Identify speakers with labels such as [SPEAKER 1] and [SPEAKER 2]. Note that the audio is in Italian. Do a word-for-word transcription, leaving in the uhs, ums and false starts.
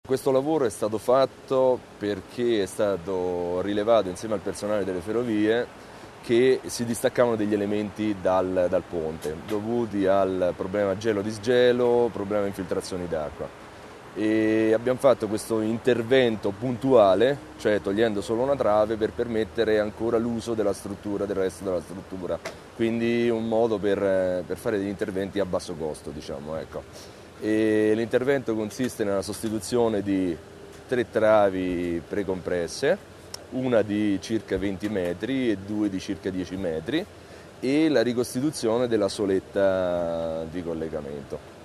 [SPEAKER 1] Questo lavoro è stato fatto perché è stato rilevato insieme al personale delle ferrovie che si distaccavano degli elementi dal, dal ponte, dovuti al problema gelo-disgelo, problema infiltrazioni d'acqua. E abbiamo fatto questo intervento puntuale, cioè togliendo solo una trave, per permettere ancora l'uso della struttura, del resto della struttura. Quindi un modo per, per fare degli interventi a basso costo, diciamo, ecco. E l'intervento consiste nella sostituzione di tre travi precompresse, una di circa venti metri e due di circa dieci metri, e la ricostituzione della soletta di collegamento.